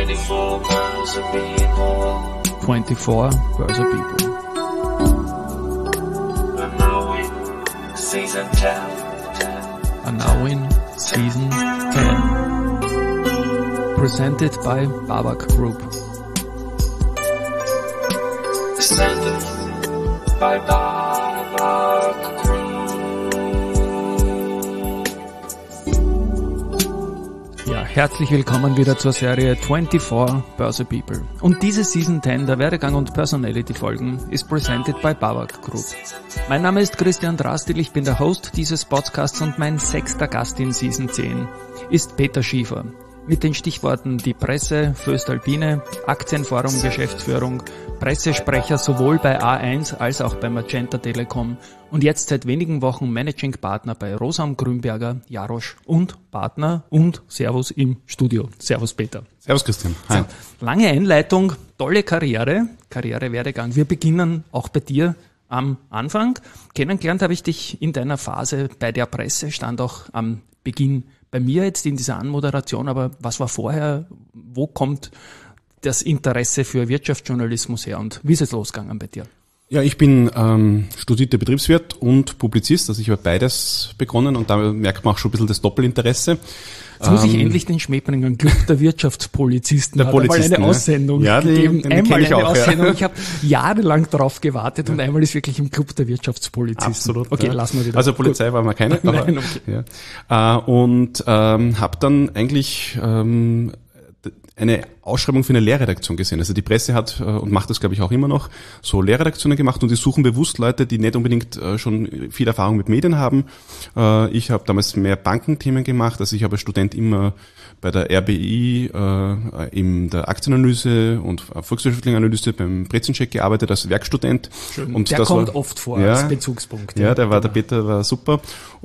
24 Börse People. 24 Börse People. And now in Season 10. And now in Season 10. Presented by Babak Group. Presented by Babak Group. Ja, herzlich willkommen wieder zur Serie 24 Börse People. Und diese Season 10 der Werdegang und Personality Folgen ist presented by Babak Group. Mein Name ist Christian Drastil, ich bin der Host dieses Podcasts und mein 6. Gast in Season 10 ist Peter Schiefer. Mit den Stichworten die Presse, voestalpine, Aktienforum, Geschäftsführung, Pressesprecher sowohl bei A1 als auch bei Magenta Telekom und jetzt seit wenigen Wochen Managing Partner bei Rosam Grünberger, Jarosch und Partner und Servus im Studio. Servus Peter. Servus Christian. Hi. So, lange Einleitung, tolle Karrierewerdegang. Wir beginnen auch bei dir am Anfang. Kennengelernt habe ich dich in deiner Phase bei der Presse, stand auch am Beginn bei mir jetzt in dieser Anmoderation, aber was war vorher? Wo kommt das Interesse für Wirtschaftsjournalismus her und wie ist es losgegangen bei dir? Ja, ich bin studierter Betriebswirt und Publizist, also ich habe beides begonnen und da merkt man auch schon ein bisschen das Doppelinteresse. Jetzt muss ich endlich den Schmäh bringen, Club der Wirtschaftspolizisten. Der Polizisten, hat einmal eine Aussendung gegeben. Den einmal kenne ich eine auch, Aussendung. ja. Ich habe jahrelang darauf gewartet und einmal ist wirklich im Club der Wirtschaftspolizisten. Absolut. Okay, ja. lassen wir wieder. Also Polizei Gut. war mal keine. Aber, Nein, okay. Ja. Und habe dann eigentlich eine Ausschreibung für eine Lehrredaktion gesehen. Also die Presse hat und macht das, glaube ich, auch immer noch, so Lehrredaktionen gemacht und die suchen bewusst Leute, die nicht unbedingt schon viel Erfahrung mit Medien haben. Ich habe damals mehr Bankenthemen gemacht, also ich habe als Student immer bei der RBI in der Aktienanalyse und volkswirtschaftlichen Analyse beim Brezencheck gearbeitet als Werkstudent. Schön. Und der das kommt war, oft vor ja, als Bezugspunkt. Ja, der Peter war super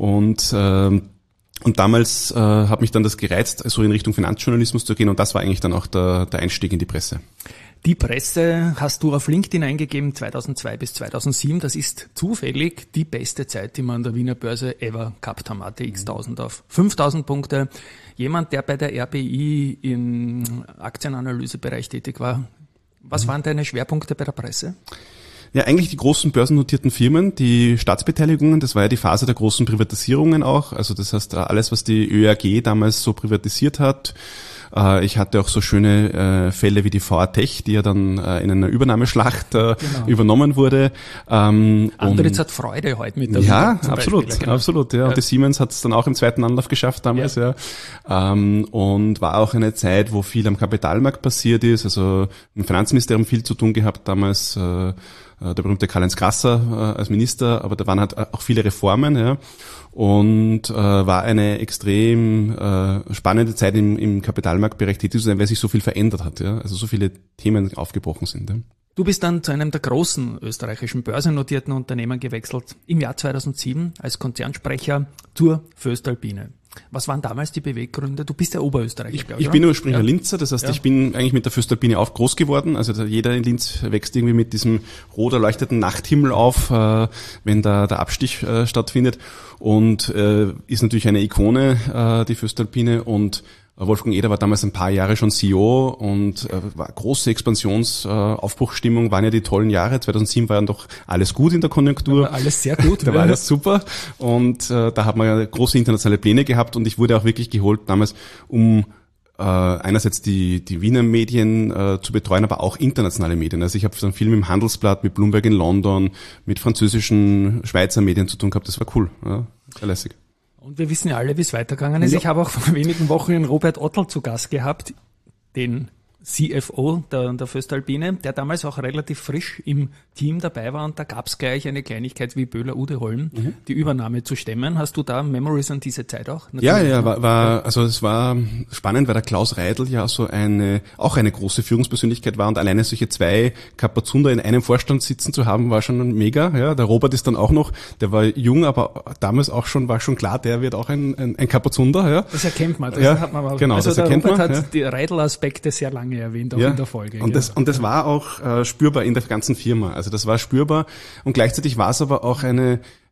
und damals hat mich dann das gereizt, so in Richtung Finanzjournalismus zu gehen und das war eigentlich dann auch der Einstieg in die Presse. Die Presse hast du auf LinkedIn eingegeben, 2002 bis 2007. Das ist zufällig die beste Zeit, die wir an der Wiener Börse ever gehabt haben. ATX 1000 auf 5000 Punkte. Jemand, der bei der RBI im Aktienanalysebereich tätig war. Was waren deine Schwerpunkte bei der Presse? Ja, eigentlich die großen börsennotierten Firmen, die Staatsbeteiligungen, das war ja die Phase der großen Privatisierungen auch. Also das heißt, alles, was die ÖAG damals so privatisiert hat. Ich hatte auch so schöne Fälle wie die VR Tech, die ja dann in einer Übernahmeschlacht übernommen wurde. Andritz hat Freude heute mit der Ja, Wiener, absolut, Beispiel, genau. absolut. Ja. Und die Siemens hat es dann auch im zweiten Anlauf geschafft damals. Ja. Und war auch eine Zeit, wo viel am Kapitalmarkt passiert ist. Also im Finanzministerium viel zu tun gehabt damals. Der berühmte Karl-Heinz Grasser als Minister, aber da waren halt auch viele Reformen, ja. Und war eine extrem spannende Zeit im Kapitalmarktbereich tätig zu sein, weil sich so viel verändert hat, ja. Also so viele Themen aufgebrochen sind. Ja. Du bist dann zu einem der großen österreichischen börsennotierten Unternehmen gewechselt, im Jahr 2007 als Konzernsprecher zur voestalpine. Was waren damals die Beweggründe? Du bist ja Oberösterreicher, glaube ich. Ich bin ursprünglich Linzer, das heißt, ich bin eigentlich mit der voestalpine groß geworden. Also jeder in Linz wächst irgendwie mit diesem rot erleuchteten Nachthimmel auf, wenn da der Abstich stattfindet. Und ist natürlich eine Ikone, die voestalpine. Und Wolfgang Eder war damals ein paar Jahre schon CEO und war große Expansionsaufbruchstimmung, waren ja die tollen Jahre. 2007 war dann doch alles gut in der Konjunktur. Da war alles sehr gut. Da war alles super und da hat man ja große internationale Pläne gehabt und ich wurde auch wirklich geholt damals, um einerseits die Wiener Medien zu betreuen, aber auch internationale Medien. Also ich habe dann viel mit dem Handelsblatt, mit Bloomberg in London, mit französischen, Schweizer Medien zu tun gehabt. Das war cool, ja, sehr lässig. Und wir wissen ja alle, wie es weitergegangen ist. Ja. Ich habe auch vor wenigen Wochen den Robert Ottl zu Gast gehabt, den CFO der voestalpine, der damals auch relativ frisch im Team dabei war und da gab es gleich eine Kleinigkeit wie Böhler-Udeholm, die Übernahme zu stemmen. Hast du da Memories an diese Zeit auch? Natürlich, ja, also es war spannend, weil der Klaus Reidl ja so auch eine große Führungspersönlichkeit war und alleine solche zwei Kapazunder in einem Vorstand sitzen zu haben, war schon mega. Ja, der Robert ist dann auch noch, der war jung, aber damals auch war schon klar, der wird auch ein Kapazunder. Ja. Das erkennt man. Das hat man aber, genau, also das der erkennt Robert man. Hat die Reidl-Aspekte sehr lange erwähnt, auch in der Folge. Und das war auch spürbar in der ganzen Firma. Also das war spürbar und gleichzeitig war es aber auch eine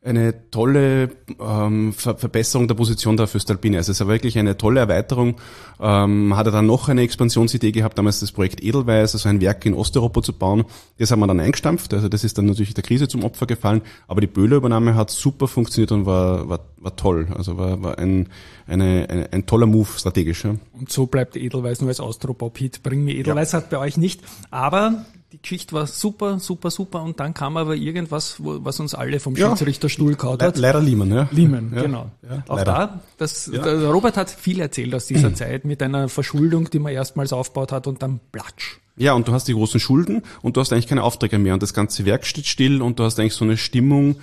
eine tolle Verbesserung der Position der Voestalpine. Also es war wirklich eine tolle Erweiterung. Hat er dann noch eine Expansionsidee gehabt, damals das Projekt Edelweiss, also ein Werk in Osteuropa zu bauen. Das haben wir dann eingestampft, also das ist dann natürlich der Krise zum Opfer gefallen. Aber die Böhler-Übernahme hat super funktioniert und war toll. Also war ein toller Move strategisch. Ja. Und so bleibt Edelweiss nur als Austropop-Hit. Bring mir Edelweiss hat bei euch nicht. Aber die Geschichte war super, super, super. Und dann kam aber irgendwas, was uns alle vom Schiedsrichterstuhl gehauen hat. Leider Lehman, ja. Lehman, ja. genau. Ja, auch leider. Der Robert hat viel erzählt aus dieser Zeit mit einer Verschuldung, die man erstmals aufgebaut hat und dann platsch. Ja, und du hast die großen Schulden und du hast eigentlich keine Aufträge mehr und das ganze Werk steht still und du hast eigentlich so eine Stimmung,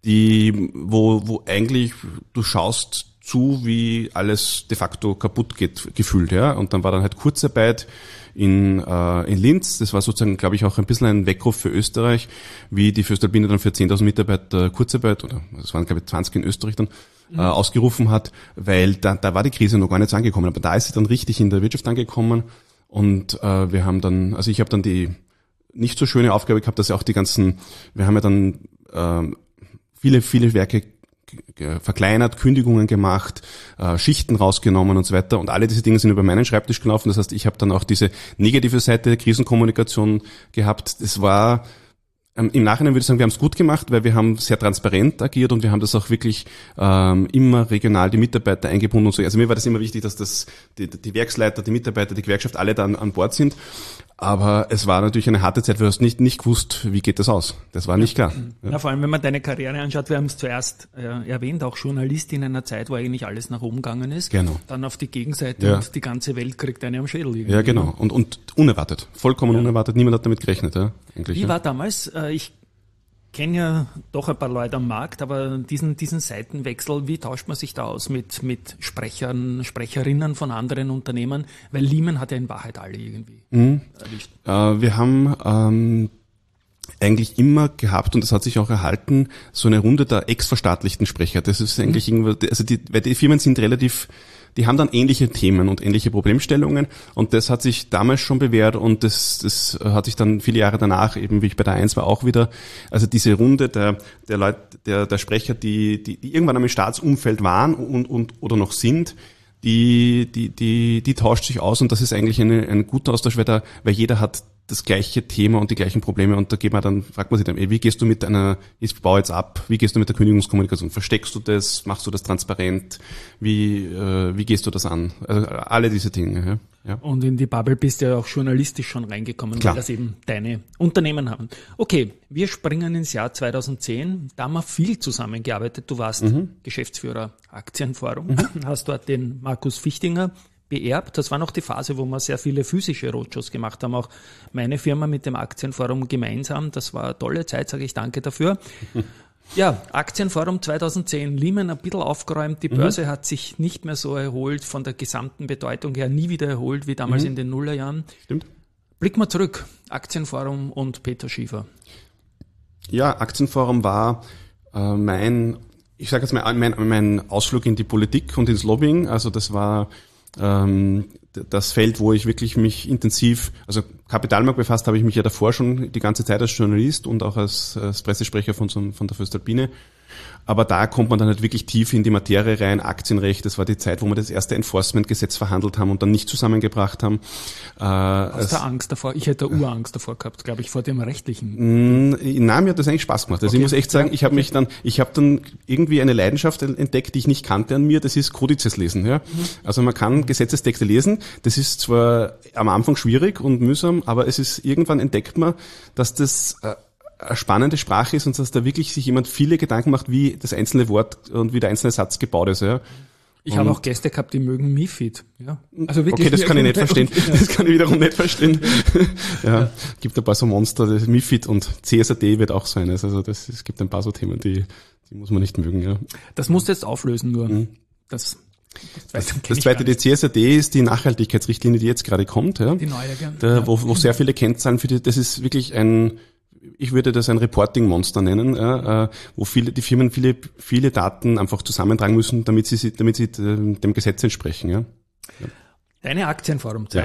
wo eigentlich du schaust zu, wie alles de facto kaputt geht, gefühlt, ja. Und dann war dann halt Kurzarbeit in Linz. Das war sozusagen, glaube ich, auch ein bisschen ein Weckruf für Österreich, wie die Voestalpine dann für 10.000 Mitarbeiter Kurzarbeit, oder es waren, glaube ich, 20 in Österreich dann, ausgerufen hat, weil da war die Krise noch gar nicht so angekommen. Aber da ist sie dann richtig in der Wirtschaft angekommen und ich habe dann die nicht so schöne Aufgabe gehabt, dass ja auch wir haben ja dann viele Werke verkleinert, Kündigungen gemacht, Schichten rausgenommen und so weiter. Und alle diese Dinge sind über meinen Schreibtisch gelaufen. Das heißt, ich habe dann auch diese negative Seite der Krisenkommunikation gehabt. Das war im Nachhinein würde ich sagen, wir haben es gut gemacht, weil wir haben sehr transparent agiert und wir haben das auch wirklich immer regional die Mitarbeiter eingebunden und so. Also mir war das immer wichtig, dass die Werksleiter, die Mitarbeiter, die Gewerkschaft alle dann an Bord sind. Aber es war natürlich eine harte Zeit, weil du hast nicht gewusst, wie geht das aus. Das war nicht klar. Ja. Ja, vor allem, wenn man deine Karriere anschaut, wir haben es zuerst erwähnt, auch Journalist in einer Zeit, wo eigentlich alles nach oben gegangen ist. Genau. Dann auf die Gegenseite und die ganze Welt kriegt eine am Schädel. Irgendwie. Ja, genau. Und unerwartet. Vollkommen unerwartet. Niemand hat damit gerechnet. Ja, eigentlich, Wie war damals, ich kenne ja doch ein paar Leute am Markt, aber diesen Seitenwechsel, wie tauscht man sich da aus mit Sprechern, Sprecherinnen von anderen Unternehmen? Weil Lehman hat ja in Wahrheit alle irgendwie erwischt. Wir haben eigentlich immer gehabt, und das hat sich auch erhalten, so eine Runde der ex-verstaatlichten Sprecher. Das ist eigentlich weil die Firmen sind die haben dann ähnliche Themen und ähnliche Problemstellungen und das hat sich damals schon bewährt und das hat sich dann viele Jahre danach, eben wie ich bei der 1 war, auch wieder, also diese Runde der Leute, der Sprecher, die irgendwann einmal im Staatsumfeld waren und oder noch sind, die tauscht sich aus und das ist eigentlich ein guter Austausch, weil jeder hat das gleiche Thema und die gleichen Probleme und da fragt man sich dann, wie gehst du ich baue jetzt ab, wie gehst du mit der Kündigungskommunikation? Versteckst du das? Machst du das transparent? Wie gehst du das an? Also alle diese Dinge, ja. Und in die Bubble bist du ja auch journalistisch schon reingekommen, Klar. weil das eben deine Unternehmen haben. Okay, wir springen ins Jahr 2010. Da haben wir viel zusammengearbeitet. Du warst Geschäftsführer Aktienforum, hast dort den Markus Fichtinger beerbt. Das war noch die Phase, wo wir sehr viele physische Roadshows gemacht haben. Auch meine Firma mit dem Aktienforum gemeinsam. Das war eine tolle Zeit, sage ich danke dafür. Ja, Aktienforum 2010, Lehman ein bisschen aufgeräumt. Die Börse hat sich nicht mehr so erholt, von der gesamten Bedeutung her nie wieder erholt wie damals in den Nullerjahren. Stimmt. Blicken wir zurück. Aktienforum und Peter Schiefer. Ja, Aktienforum war mein Ausflug in die Politik und ins Lobbying. Also das war das Feld, wo ich wirklich mich intensiv, also Kapitalmarkt befasst habe ich mich ja davor schon die ganze Zeit als Journalist und auch als Pressesprecher von der Voestalpine. Aber da kommt man dann halt wirklich tief in die Materie rein, Aktienrecht. Das war die Zeit, wo wir das erste Enforcement-Gesetz verhandelt haben und dann nicht zusammengebracht haben. Hast du Angst davor? Ich hätte Urangst davor gehabt, glaube ich, vor dem Rechtlichen. Nein, mir hat das eigentlich Spaß gemacht. Also okay. Ich muss echt sagen, ich habe dann irgendwie eine Leidenschaft entdeckt, die ich nicht kannte an mir. Das ist Kodizes lesen. Ja? Also man kann Gesetzestexte lesen. Das ist zwar am Anfang schwierig und mühsam, aber irgendwann entdeckt man, dass das eine spannende Sprache ist und dass da wirklich sich jemand viele Gedanken macht, wie das einzelne Wort und wie der einzelne Satz gebaut ist. Ja. Ich habe auch Gäste gehabt, die mögen MiFID. Ja. Also wirklich. Okay, das kann ich nicht verstehen. Das kann ich wiederum nicht verstehen. Ja, gibt ein paar so Monster, das MiFID und CSRD wird auch sein. Also es gibt ein paar so Themen, die muss man nicht mögen. Ja. Das musst du jetzt auflösen nur. Das zweite, die CSRD ist die Nachhaltigkeitsrichtlinie, die jetzt gerade kommt. Ja. Die neue, wo sehr viele Kennzahlen das ist wirklich ich würde das ein Reporting-Monster nennen, wo die Firmen viele Daten einfach zusammentragen müssen, damit sie dem Gesetz entsprechen. Ja. Deine Aktienforumzeit. Ja.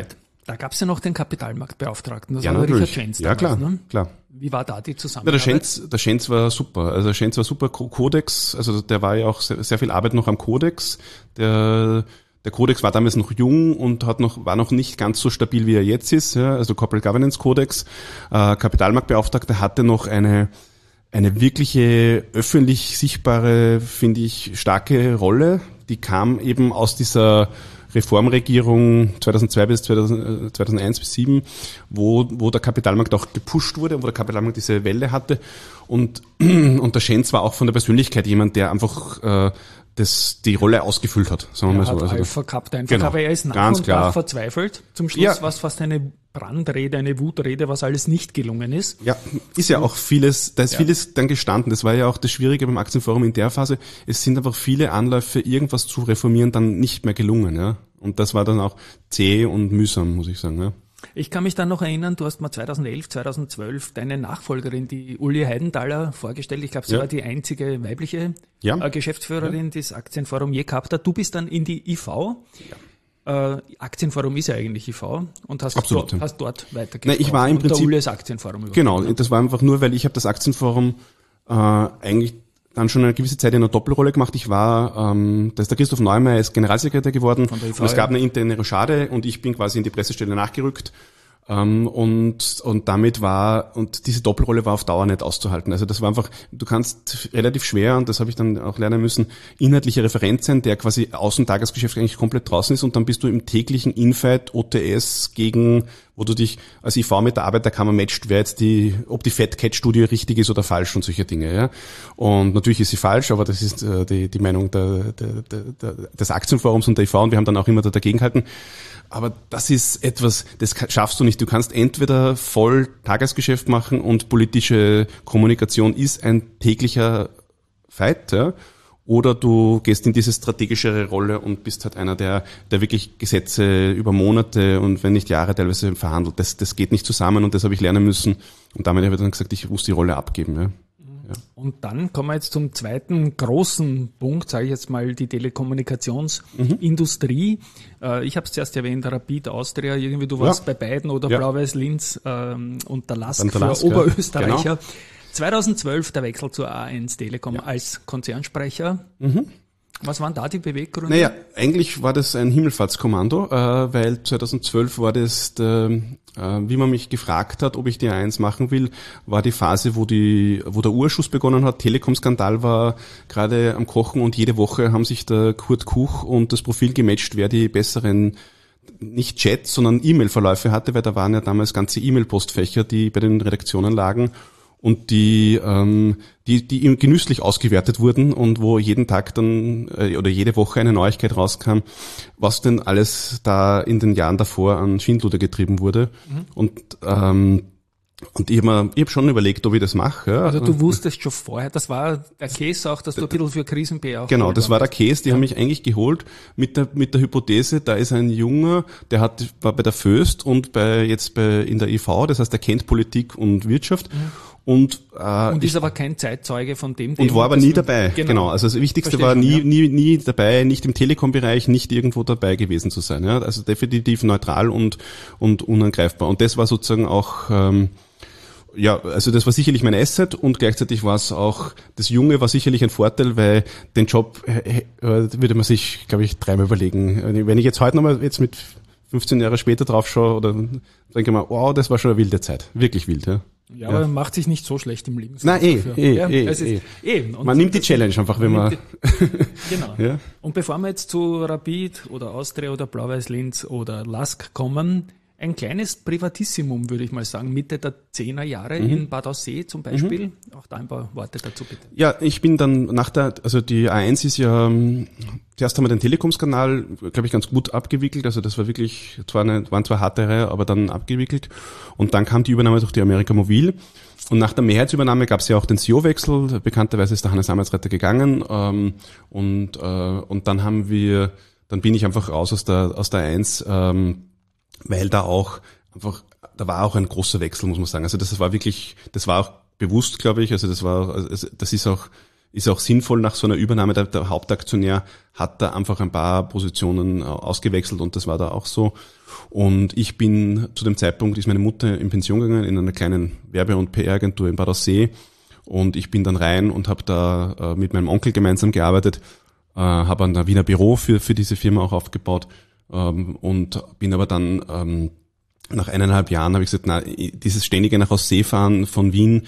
Da gab es ja noch den Kapitalmarktbeauftragten, das Ja, war der natürlich. Richard Schenz Ja, damals, klar, ne? klar. Wie war da die Ja, Zusammenarbeit? der Schenz war super. Also der Schenz war super. Codex, also der war ja auch sehr viel Arbeit noch am Codex. Der Codex war damals noch jung und war noch nicht ganz so stabil, wie er jetzt ist. Ja, also Corporate Governance Codex. Kapitalmarktbeauftragter hatte noch eine wirkliche öffentlich sichtbare, finde ich, starke Rolle. Die kam eben aus dieser Reformregierung 2002 bis 2001 bis 2007, wo der Kapitalmarkt auch gepusht wurde, wo der Kapitalmarkt diese Welle hatte. Und der Schenz war auch von der Persönlichkeit jemand, der einfach die Rolle ausgefüllt hat, sagen wir mal Er so. hat Also Alpha gehabt einfach, genau, aber er ist nach ganz und klar. nach verzweifelt. Zum Schluss Ja. war es fast eine Brandrede, eine Wutrede, was alles nicht gelungen ist. Ja, ist ja auch vieles, da ist vieles dann gestanden. Das war ja auch das Schwierige beim Aktienforum in der Phase. Es sind einfach viele Anläufe, irgendwas zu reformieren, dann nicht mehr gelungen, ja. Und das war dann auch zäh und mühsam, muss ich sagen, ja. Ich kann mich dann noch erinnern, du hast mal 2011, 2012 deine Nachfolgerin, die Uli Heidenthaler, vorgestellt. Ich glaube, sie Ja. war die einzige weibliche Ja. Geschäftsführerin, die das Aktienforum je gehabt hat. Du bist dann in die IV. Aktienforum ist ja eigentlich IV und hast Absolut, ja. dort weitergeführt. Nein, ich war im und der Prinzip- Uli das Aktienforum Genau, das war einfach nur, weil ich habe das Aktienforum eigentlich dann schon eine gewisse Zeit in einer Doppelrolle gemacht. Ich war, da ist der Christoph Neumeier ist Generalsekretär geworden Von der IV, und es gab ja. eine interne Rochade und ich bin quasi in die Pressestelle nachgerückt. Und damit und diese Doppelrolle war auf Dauer nicht auszuhalten. Also das war einfach, du kannst relativ schwer, und das habe ich dann auch lernen müssen, inhaltlicher Referent sein, der quasi aus dem Tagesgeschäft eigentlich komplett draußen ist, und dann bist du im täglichen Infight OTS gegen, wo du dich als IV mit der Arbeiterkammer matcht, ob die Fat-Cat-Studie richtig ist oder falsch und solche Dinge, ja. Und natürlich ist sie falsch, aber das ist die Meinung des Aktienforums und der IV, und wir haben dann auch immer dagegen gehalten. Aber das ist etwas, das schaffst du nicht. Du kannst entweder voll Tagesgeschäft machen, und politische Kommunikation ist ein täglicher Fight, ja, oder du gehst in diese strategischere Rolle und bist halt einer, der wirklich Gesetze über Monate und wenn nicht Jahre teilweise verhandelt. Das geht nicht zusammen, und das habe ich lernen müssen. Und damit habe ich dann gesagt, ich muss die Rolle abgeben. Ja. Und dann kommen wir jetzt zum zweiten großen Punkt, sage ich jetzt mal, die Telekommunikationsindustrie. Ich habe es zuerst erwähnt, Rapid Austria, irgendwie du warst bei beiden, oder Ja. Blau-Weiß Linz und der Lask Dann der für Lask, ja. Oberösterreicher. 2012 der Wechsel zur A1 Telekom als Konzernsprecher. Was waren da die Beweggründe? Naja, eigentlich war das ein Himmelfahrtskommando, weil 2012 war das, wie man mich gefragt hat, ob ich die A1 machen will, war die Phase, wo der Urschuss begonnen hat. Telekom-Skandal war gerade am Kochen, und jede Woche haben sich der Kurt Kuch und das Profil gematcht, wer die besseren, nicht Chat, sondern E-Mail-Verläufe hatte, weil da waren ja damals ganze E-Mail-Postfächer, die bei den Redaktionen lagen, und die genüsslich ausgewertet wurden, und wo jeden Tag dann oder jede Woche eine Neuigkeit rauskam, was denn alles da in den Jahren davor an Schindluder getrieben wurde. Und ich hab schon überlegt, ob ich das mache. Ja. Also du wusstest schon vorher, das war der Case auch, dass du ein bisschen für Krisen-PR auch Genau, geholt das war der warst. Case, die haben mich eigentlich geholt mit der Hypothese, da ist ein Junger, war bei der Föst und in der IV, das heißt, der kennt Politik und Wirtschaft. Und ist aber kein Zeitzeuge von dem. und war aber nie dabei. Genau. Also das Wichtigste war nie dabei, nicht im Telekom-Bereich, nicht irgendwo dabei gewesen zu sein. Ja. Also definitiv neutral und unangreifbar. Und das war sozusagen auch, also das war sicherlich mein Asset, und gleichzeitig war es auch, das Junge war sicherlich ein Vorteil, weil den Job würde man sich, glaube ich, dreimal überlegen. Wenn ich jetzt heute nochmal mit 15 Jahre später drauf schaue, oder denke ich mal, wow, das war schon eine wilde Zeit. Wirklich wild, ja. Ja, aber man macht sich nicht so schlecht im Leben. Nein, Und man nimmt die Challenge einfach, wenn man... Genau. Ja. Und bevor wir jetzt zu Rapid oder Austria oder Blau-Weiß Linz oder Lask kommen, ein kleines Privatissimum, würde ich mal sagen, Mitte der 10er Jahre in Bad Aussee zum Beispiel. Auch da ein paar Worte dazu bitte. Ja, ich bin dann die A1 ist ja, zuerst haben wir den Telekom-Skandal, glaube ich, ganz gut abgewickelt. Also das war wirklich, waren zwar harte Reihe, aber dann abgewickelt. Und dann kam die Übernahme durch die America Mobil. Und nach der Mehrheitsübernahme gab es ja auch den CEO-Wechsel. Bekannterweise ist der Hannes Amelsreiter gegangen. Und dann bin ich einfach raus aus der A1, weil da war auch ein großer Wechsel, muss man sagen. Also das war auch bewusst, glaube ich. Also das ist auch ist auch sinnvoll nach so einer Übernahme. Der Hauptaktionär hat da einfach ein paar Positionen ausgewechselt und das war da auch so. Und ich bin zu dem Zeitpunkt, ist meine Mutter in Pension gegangen in einer kleinen Werbe- und PR-Agentur in Bad Aussee. Und ich bin dann rein und habe da mit meinem Onkel gemeinsam gearbeitet, habe ein Wiener Büro für diese Firma auch aufgebaut und bin aber dann nach 1,5 Jahren habe ich gesagt, na, dieses ständige nach Aussee fahren von Wien,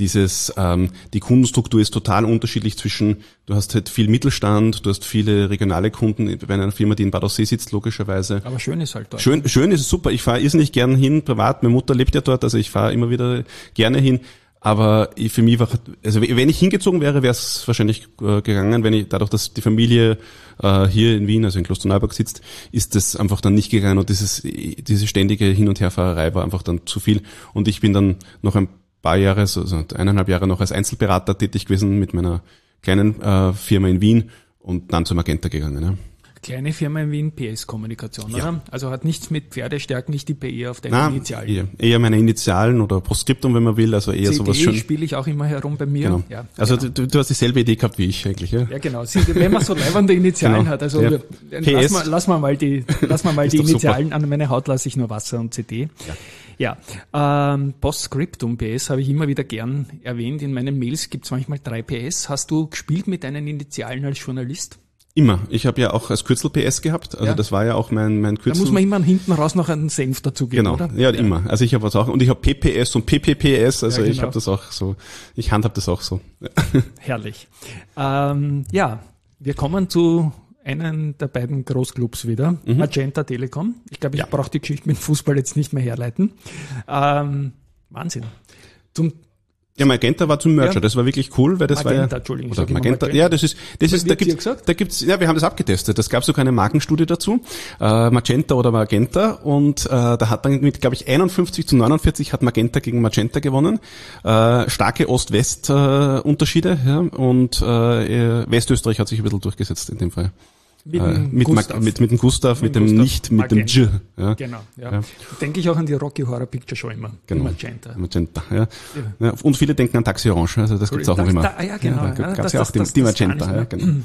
die Kundenstruktur ist total unterschiedlich zwischen, du hast halt viel Mittelstand, du hast viele regionale Kunden bei einer Firma, die in Bad Aussee sitzt, logischerweise. Aber schön ist halt dort. Schön ist es super. Ich fahre irrsinnig gern hin, privat. Meine Mutter lebt ja dort, also ich fahre immer wieder gerne hin. Aber für mich war, also wenn ich hingezogen wäre, wäre es wahrscheinlich gegangen, dadurch, dass die Familie hier in Wien, also in Klosterneuburg sitzt, ist das einfach dann nicht gegangen und diese ständige Hin- und Herfahrerei war einfach dann zu viel. Und ich bin dann noch ein paar Jahre, also 1,5 Jahre noch als Einzelberater tätig gewesen mit meiner kleinen Firma in Wien und dann zur Magenta gegangen. Ja. Kleine Firma in Wien, PS-Kommunikation, Ja. oder? Also hat nichts mit Pferdestärken, nicht die PE auf deine Initialen. Eher meine Initialen oder Postskriptum, wenn man will, also eher sowas CD schön. spiele ich auch immer herum bei mir. Genau. Ja, Also genau. du hast dieselbe Idee gehabt wie ich eigentlich, ja? Ja, genau. Wenn man so leibende Initialen Genau. hat, also Ja. PS. lass mal mal die Ist doch Initialen an meine Haut, lasse ich nur Wasser und CD. Ja, Postscriptum, PS, habe ich immer wieder gern erwähnt. In meinen Mails gibt es manchmal 3 PS. Hast du gespielt mit deinen Initialen als Journalist? Immer. Ich habe ja auch als Kürzel PS gehabt, also Ja. Das war ja auch mein Kürzel. Da muss man immer hinten raus noch einen Senf dazugeben, Genau, oder? ja, immer. Also ich habe was auch, und ich habe PPS und PPPS, also Ja, ich genau. habe das auch so, ich handhab das auch so. Herrlich. Ja, wir kommen zu einen der beiden Großclubs wieder, Magenta Telekom. Ich glaube, ich Ja. brauche die Geschichte mit Fußball jetzt nicht mehr herleiten. Wahnsinn. Ja, Magenta war zum Merger, Ja. das war wirklich cool, weil das Magenta, war ja, Entschuldigung, oder sag immer Magenta, Magenta. ja, das ist, Wie da habt ihr gibt's, gesagt? da gibt's, ja, wir haben das abgetestet, das gab sogar eine Markenstudie dazu, Magenta oder Magenta, und da hat dann mit, glaube ich, 51-49 hat Magenta gegen Magenta gewonnen, starke Ost-West-Unterschiede, ja, und Westösterreich hat sich ein bisschen durchgesetzt in dem Fall. Mit dem Mit Gustav. dem Gustav, mit dem Gustav nicht, mit dem J. Magenta. Ja. Genau, ja. Ja. Denke ich auch an die Rocky Horror Picture Show immer. die Genau. Magenta. Magenta, ja. Ja. Und viele denken an Taxi Orange, also das gibt's auch noch immer. Ja, genau. Da Ja, gab's das- ja auch das die gar nicht Magenta, mehr. ja, genau.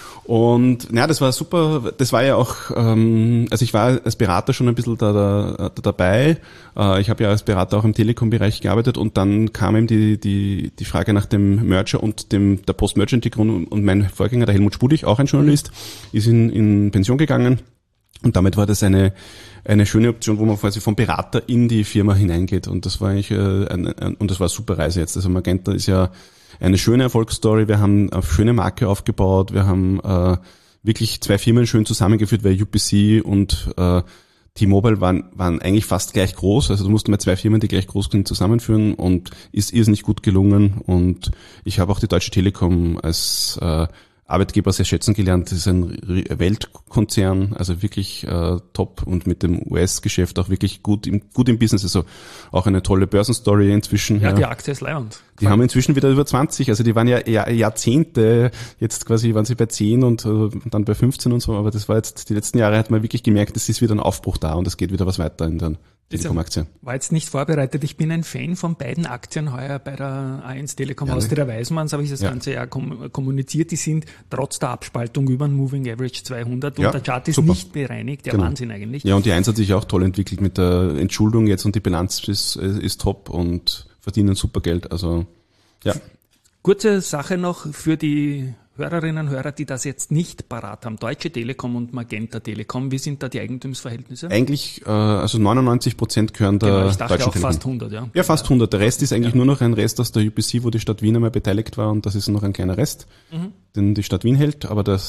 Und ja, das war super. Das war ja auch, also ich war als Berater schon ein bisschen da dabei. Ich habe ja als Berater auch im Telekom-Bereich gearbeitet und dann kam eben die Frage nach dem Merger und der Post-Merger-Integration und mein Vorgänger, der Helmut Spudig, auch ein Journalist, ist in Pension gegangen. Und damit war das eine schöne Option, wo man quasi vom Berater in die Firma hineingeht. Und das war eigentlich und das war eine super Reise jetzt. Also Magenta ist ja eine schöne Erfolgsstory. Wir haben eine schöne Marke aufgebaut. Wir haben wirklich 2 Firmen schön zusammengeführt, weil UPC und T-Mobile waren eigentlich fast gleich groß. Also du musst mal 2 Firmen, die gleich groß sind, zusammenführen und ist irrsinnig gut gelungen. Und ich habe auch die Deutsche Telekom als Arbeitgeber sehr schätzen gelernt. Das ist ein Weltkonzern, also wirklich top und mit dem US-Geschäft auch wirklich gut im Business. Also auch eine tolle Börsenstory inzwischen. Ja, die Aktie ist leibend. Die haben inzwischen wieder über 20, also die waren ja Jahrzehnte, jetzt quasi waren sie bei 10 und dann bei 15 und so, aber das war jetzt, die letzten Jahre hat man wirklich gemerkt, es ist wieder ein Aufbruch da und es geht wieder was weiter in der Telekom-Aktie. War jetzt nicht vorbereitet. Ich bin ein Fan von beiden Aktien heuer bei der A1 Telekom Austria Weismanns, habe ich das ganze Jahr kommuniziert. Die sind trotz der Abspaltung über ein Moving Average 200 Ja, und der Chart ist super. nicht bereinigt. Der Genau. Wahnsinn eigentlich. Ja, und die 1 hat sich auch toll entwickelt mit der Entschuldung jetzt und die Bilanz ist top und verdienen super Geld, also ja. Kurze Sache noch für die Hörerinnen und Hörer, die das jetzt nicht parat haben. Deutsche Telekom und Magenta Telekom, wie sind da die Eigentumsverhältnisse? Eigentlich, also 99% gehören der Genau, ich dachte Deutschen auch Telekom. fast 100, ja. Ja, fast 100. Der Rest ist eigentlich nur noch ein Rest aus der UPC, wo die Stadt Wien einmal beteiligt war und das ist noch ein kleiner Rest, den die Stadt Wien hält, aber der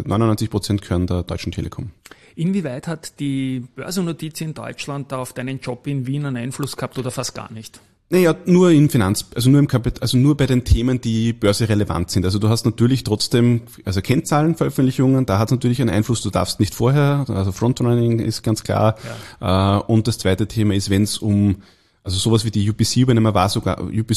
99% gehören der Deutschen Telekom. Inwieweit hat die Börsennotiz in Deutschland da auf deinen Job in Wien einen Einfluss gehabt oder fast gar nicht? Naja, nur in also nur im Kapital, also nur bei den Themen, die börserelevant sind. Also du hast natürlich trotzdem, also Kennzahlenveröffentlichungen, da hat es natürlich einen Einfluss, du darfst nicht vorher, also Frontrunning ist ganz klar. Ja. Und das zweite Thema ist, wenn es also sowas wie die UPC-Übernahme war sogar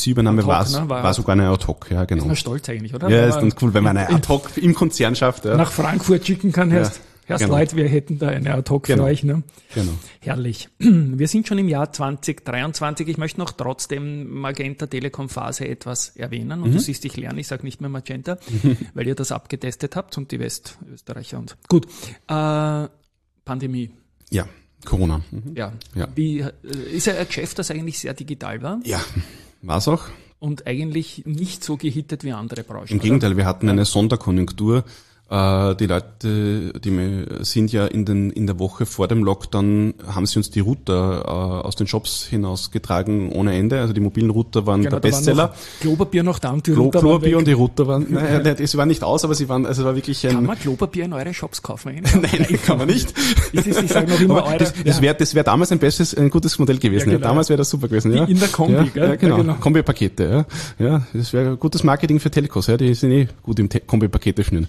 eine Ad-Hoc, ja genau. Ist man stolz eigentlich, oder? Ja, ist ganz cool, wenn man eine Ad-Hoc im Konzern schafft. Ja. Nach Frankfurt schicken kann, heißt Erst Genau. Leute, wir hätten da eine Ad-Hoc für Genau. euch. Ne? Genau. Herrlich. Wir sind schon im Jahr 2023. Ich möchte noch trotzdem Magenta Telekom Phase etwas erwähnen. Und du siehst, ich lerne, ich sage nicht mehr Magenta, weil ihr das abgetestet habt und die Westösterreicher. Und gut, Pandemie. Ja, Corona. Mhm. Ja. Ja. Wie, ist ja ein Geschäft, das eigentlich sehr digital war Ja, war's auch. und eigentlich nicht so gehittet wie andere Branchen. Im Gegenteil, wir hatten eine Sonderkonjunktur. Die Leute, sind ja in der Woche vor dem Lockdown, haben sie uns die Router aus den Shops hinausgetragen ohne Ende. Also die mobilen Router waren der Bestseller. Klopapier noch da und die Router waren Klopapier weg. und die Router waren, nein, sie waren nicht aus, aber sie waren, also es war wirklich Kann ein, man Klopapier in eure Shops kaufen eigentlich? nein, kann man nicht. Ich sage noch immer Aber eure. das wäre damals ein gutes Modell gewesen. Ja, Ja, genau. Damals wäre das super gewesen. Ja. In der Kombi, ja, gell? Ja, genau. Ja, genau. Kombi-Pakete, ja. Ja, das wäre gutes Marketing für Telcos, ja. Die sind gut im Kombi-Pakete schnüren.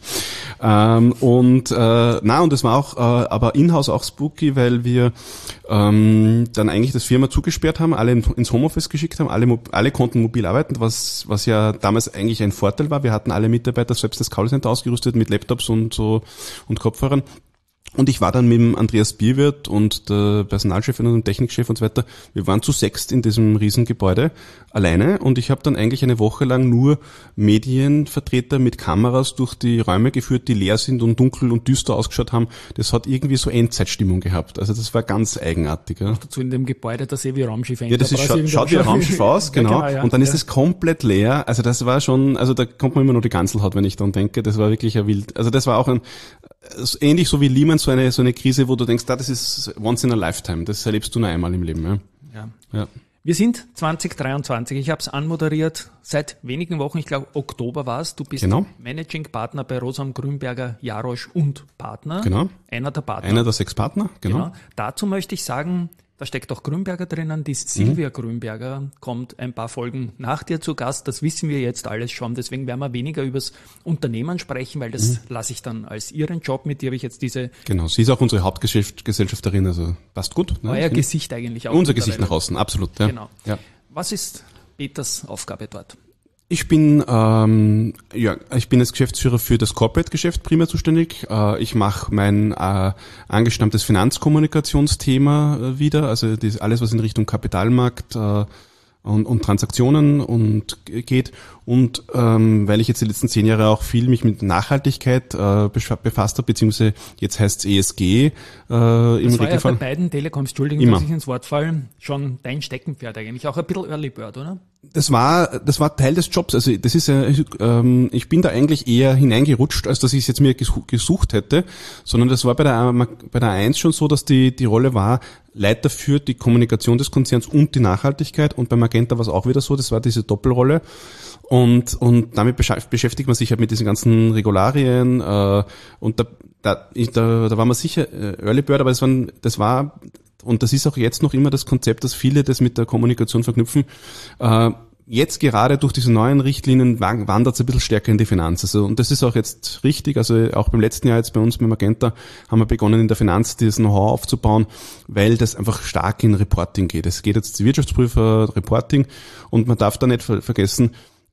Und es war auch, aber in-house auch spooky, weil wir dann eigentlich das Firma zugesperrt haben, alle ins Homeoffice geschickt haben, alle konnten mobil arbeiten, was ja damals eigentlich ein Vorteil war. Wir hatten alle Mitarbeiter, selbst das Callcenter ausgerüstet mit Laptops und Kopfhörern. Und ich war dann mit dem Andreas Bierwirth und der Personalchef und dem Technikchef und so weiter, wir waren zu sechst in diesem Riesengebäude alleine und ich habe dann eigentlich eine Woche lang nur Medienvertreter mit Kameras durch die Räume geführt, die leer sind und dunkel und düster ausgeschaut haben. Das hat irgendwie so Endzeitstimmung gehabt. Also das war ganz eigenartig. Ja. Dazu in dem Gebäude, das wie Raumschiff Ja, das ist, schaut wie ein Raumschiff aus, genau. Ja, und dann ist es komplett leer. Also das war schon, also da kommt man immer nur die Ganselhaut, wenn ich dran denke. Das war wirklich ein wild, also das war auch ähnlich so wie Lehman, so eine Krise, wo du denkst, das ist once in a lifetime. Das erlebst du nur einmal im Leben. Ja. Ja. Ja. Wir sind 2023. Ich habe es anmoderiert seit wenigen Wochen. Ich glaube, Oktober war es. Du bist Genau. Managing Partner bei Rosam Grünberger, Jarosch und Partner. Genau. Einer der Partner. Einer der 6 Partner, genau. Genau. Dazu möchte ich sagen, da steckt auch Grünberger drinnen. Die Silvia Grünberger kommt ein paar Folgen nach dir zu Gast. Das wissen wir jetzt alles schon. Deswegen werden wir weniger übers Unternehmen sprechen, weil das lasse ich dann als ihren Job. Mit dir habe ich jetzt diese Genau, sie ist auch unsere Hauptgesellschafterin, also passt gut. Ne? euer Gesicht eigentlich auch. Unser Gesicht nach mittlerweile. außen, absolut. Ja. Genau. Ja. Was ist Peters Aufgabe dort? Ich bin als Geschäftsführer für das Corporate-Geschäft primär zuständig. Ich mache mein angestammtes Finanzkommunikationsthema wieder, also alles, was in Richtung Kapitalmarkt und Transaktionen geht. Und weil ich jetzt die letzten 10 Jahre auch viel mich mit Nachhaltigkeit befasst habe, beziehungsweise jetzt heißt es ESG im Das war ja bei Regelfall. beiden Telekoms, Entschuldigung, Immer. dass ich ins Wort falle, schon dein Steckenpferd eigentlich. Auch ein bisschen Early Bird, oder? Das war Teil des Jobs. Also das ist ich bin da eigentlich eher hineingerutscht, als dass ich es jetzt mir gesucht hätte, sondern das war bei der A1 schon so, dass die Rolle war, Leiter für die Kommunikation des Konzerns und die Nachhaltigkeit, und bei Magenta war es auch wieder so, das war diese Doppelrolle. Und damit beschäftigt man sich halt mit diesen ganzen Regularien, und da war man sicher Early Bird, aber das war und das ist auch jetzt noch immer das Konzept, dass viele das mit der Kommunikation verknüpfen. Jetzt gerade durch diese neuen Richtlinien wandert es ein bisschen stärker in die Finanz. Also, und das ist auch jetzt richtig. Also auch beim letzten Jahr jetzt bei uns bei Magenta haben wir begonnen, in der Finanz dieses Know-how aufzubauen, weil das einfach stark in Reporting geht. Es geht jetzt Wirtschaftsprüfer, Reporting, und man darf da nicht vergessen,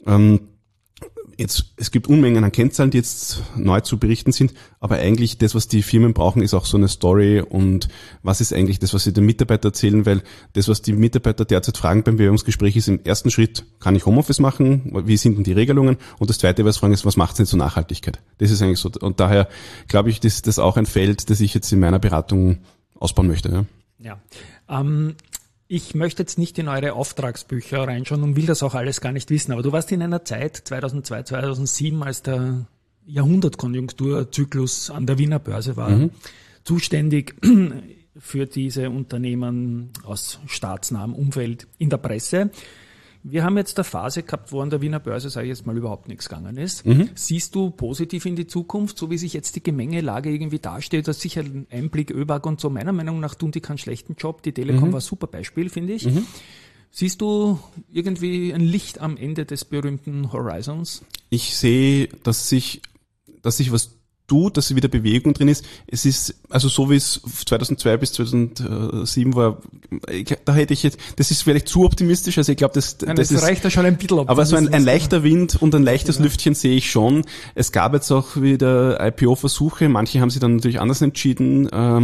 es gibt Unmengen an Kennzahlen, die jetzt neu zu berichten sind, aber eigentlich das, was die Firmen brauchen, ist auch so eine Story, und was ist eigentlich das, was sie den Mitarbeitern erzählen, weil das, was die Mitarbeiter derzeit fragen beim Bewerbungsgespräch, ist im ersten Schritt, kann ich Homeoffice machen, wie sind denn die Regelungen, und das zweite, was fragen ist, was macht es denn zur Nachhaltigkeit? Das ist eigentlich so, und daher glaube ich, das ist auch ein Feld, das ich jetzt in meiner Beratung ausbauen möchte. Ja. Ja. Ich möchte jetzt nicht in eure Auftragsbücher reinschauen und will das auch alles gar nicht wissen, aber du warst in einer Zeit, 2002, 2007, als der Jahrhundertkonjunkturzyklus an der Wiener Börse war, zuständig für diese Unternehmen aus staatsnahem Umfeld in der Presse. Wir haben jetzt eine Phase gehabt, wo an der Wiener Börse, sage ich jetzt mal, überhaupt nichts gegangen ist. Siehst du positiv in die Zukunft, so wie sich jetzt die Gemengelage irgendwie darstellt? Das ist sicher ein Einblick, ÖBAG und so. Meiner Meinung nach tun die keinen schlechten Job. Die Telekom war ein super Beispiel, finde ich. Siehst du irgendwie ein Licht am Ende des berühmten Horizons? Ich sehe, dass sich was tut, dass wieder Bewegung drin ist. Es ist, also so wie es 2002 bis 2007 war, da hätte ich jetzt, das ist vielleicht zu optimistisch, also ich glaube, das ist, reicht ja schon ein bisschen aber so ein leichter Wind und ein leichtes Lüftchen sehe ich schon. Es gab jetzt auch wieder IPO-Versuche, manche haben sich dann natürlich anders entschieden.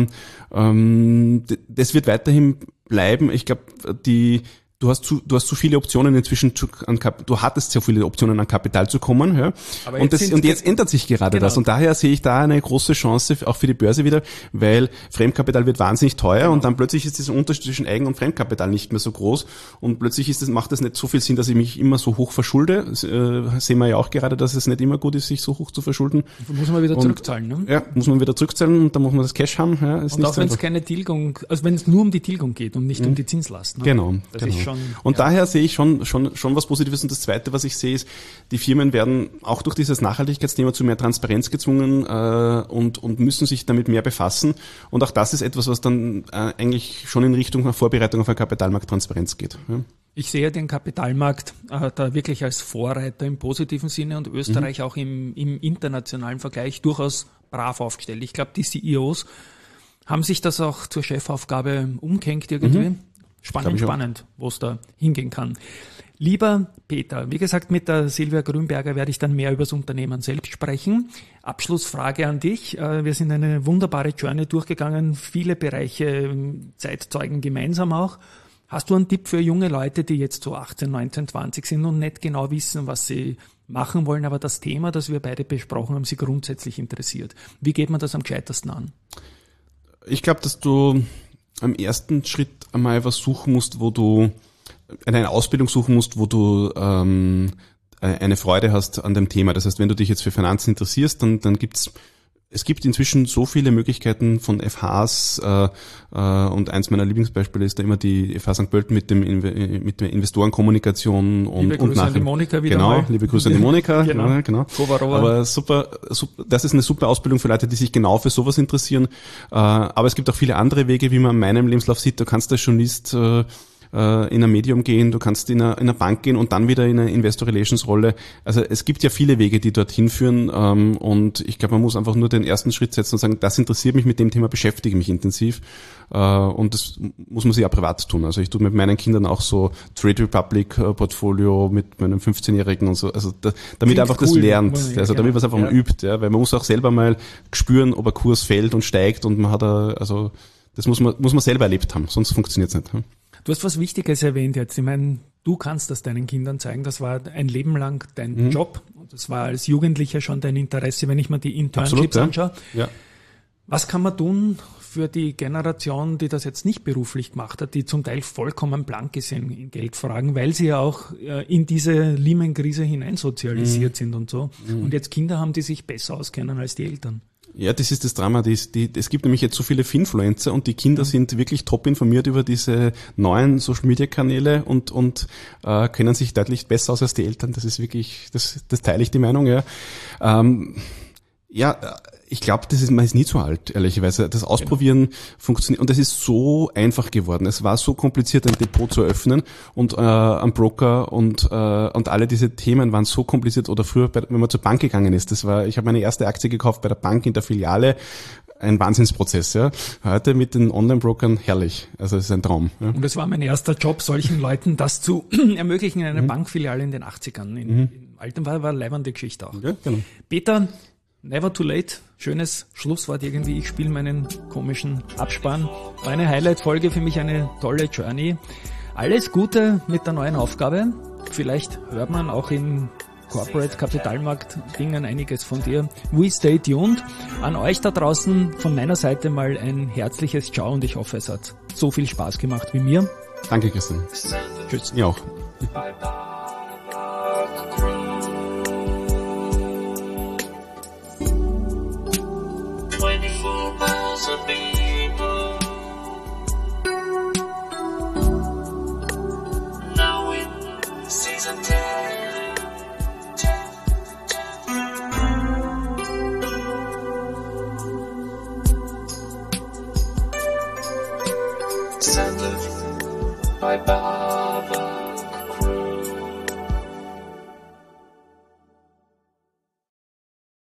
Das wird weiterhin bleiben. Ich glaube, du hast zu viele Optionen inzwischen, du hattest so viele Optionen an Kapital zu kommen, ja. Aber jetzt ändert sich gerade das. Und daher sehe ich da eine große Chance auch für die Börse wieder, weil Fremdkapital wird wahnsinnig teuer und dann plötzlich ist dieser Unterschied zwischen Eigen- und Fremdkapital nicht mehr so groß und plötzlich macht es nicht so viel Sinn, dass ich mich immer so hoch verschulde. Sehen wir ja auch gerade, dass es nicht immer gut ist, sich so hoch zu verschulden. Muss man wieder zurückzahlen, ne? Ja, muss man wieder zurückzahlen und dann muss man das Cash haben. Ja, ist und nicht auch wenn es keine Tilgung, also wenn es nur um die Tilgung geht und nicht um die Zinslast. Ne? Genau. Das ist schon, und daher sehe ich schon was Positives. Und das Zweite, was ich sehe, ist, die Firmen werden auch durch dieses Nachhaltigkeitsthema zu mehr Transparenz gezwungen und müssen sich damit mehr befassen. Und auch das ist etwas, was dann eigentlich schon in Richtung einer Vorbereitung auf eine Kapitalmarkttransparenz geht. Ja. Ich sehe den Kapitalmarkt da wirklich als Vorreiter im positiven Sinne und Österreich auch im internationalen Vergleich durchaus brav aufgestellt. Ich glaube, die CEOs haben sich das auch zur Chefaufgabe umgehängt irgendwie. Spannend, wo es da hingehen kann. Lieber Peter, wie gesagt, mit der Silvia Grünberger werde ich dann mehr über das Unternehmen selbst sprechen. Abschlussfrage an dich. Wir sind eine wunderbare Journey durchgegangen, viele Bereiche, Zeitzeugen gemeinsam auch. Hast du einen Tipp für junge Leute, die jetzt so 18, 19, 20 sind und nicht genau wissen, was sie machen wollen, aber das Thema, das wir beide besprochen haben, sie grundsätzlich interessiert? Wie geht man das am gescheitesten an? Ich glaube, dass du am ersten Schritt einmal was suchen musst, eine Ausbildung suchen musst, wo du eine Freude hast an dem Thema. Das heißt, wenn du dich jetzt für Finanzen interessierst, dann es gibt inzwischen so viele Möglichkeiten von FHs und eins meiner Lieblingsbeispiele ist da immer die FH St. Pölten mit der Investorenkommunikation und liebe Grüße an die Monika wieder genau, mal. Liebe Grüße an die Monika. genau. Kovarova. Aber super, das ist eine super Ausbildung für Leute, die sich genau für sowas interessieren. Aber es gibt auch viele andere Wege, wie man in meinem Lebenslauf sieht. Du kannst als Journalist in ein Medium gehen, du kannst in eine Bank gehen und dann wieder in eine Investor Relations Rolle. Also es gibt ja viele Wege, die dorthin führen und ich glaube, man muss einfach nur den ersten Schritt setzen und sagen, das interessiert mich, mit dem Thema beschäftige mich intensiv und das muss man sich ja privat tun. Also ich tue mit meinen Kindern auch so Trade Republic Portfolio mit meinem 15-Jährigen und so, also damit einfach cool, das lernt, also damit man es einfach mal übt, ja, weil man muss auch selber mal spüren, ob ein Kurs fällt und steigt und man hat also das muss man selber erlebt haben, sonst funktioniert es nicht. Du hast was Wichtiges erwähnt jetzt. Ich meine, du kannst das deinen Kindern zeigen. Das war ein Leben lang dein Job. Und das war als Jugendlicher schon dein Interesse, wenn ich mir die Internships anschaue. Ja. Was kann man tun für die Generation, die das jetzt nicht beruflich gemacht hat, die zum Teil vollkommen blank ist in Geldfragen, weil sie ja auch in diese Lehman-Krise hineinsozialisiert sind und so. Und jetzt Kinder haben, die sich besser auskennen als die Eltern. Ja, das ist das Drama. Es gibt nämlich jetzt so viele Finfluencer und die Kinder sind wirklich top informiert über diese neuen Social-Media-Kanäle und kennen sich deutlich besser aus als die Eltern. Das ist wirklich, das teile ich die Meinung, ja. Ich glaube, man ist nie zu alt, ehrlicherweise. Das Ausprobieren funktioniert und es ist so einfach geworden. Es war so kompliziert, ein Depot zu eröffnen und ein Broker und alle diese Themen waren so kompliziert. Oder früher, wenn man zur Bank gegangen ist, ich habe meine erste Aktie gekauft bei der Bank in der Filiale. Ein Wahnsinnsprozess, ja. Heute mit den Online-Brokern herrlich. Also es ist ein Traum. Ja. Und es war mein erster Job, solchen Leuten das zu ermöglichen in einer Bankfiliale in den 80ern. Im Alten war eine leibende Geschichte auch. Ja, genau. Peter, never too late. Schönes Schlusswort irgendwie. Ich spiele meinen komischen Abspann. War eine Highlight-Folge, für mich eine tolle Journey. Alles Gute mit der neuen Aufgabe. Vielleicht hört man auch in Corporate Kapitalmarkt Dingen einiges von dir. We stay tuned. An euch da draußen von meiner Seite mal ein herzliches Ciao und ich hoffe, es hat so viel Spaß gemacht wie mir. Danke, Christian. Tschüss. Mir auch. Bye bye.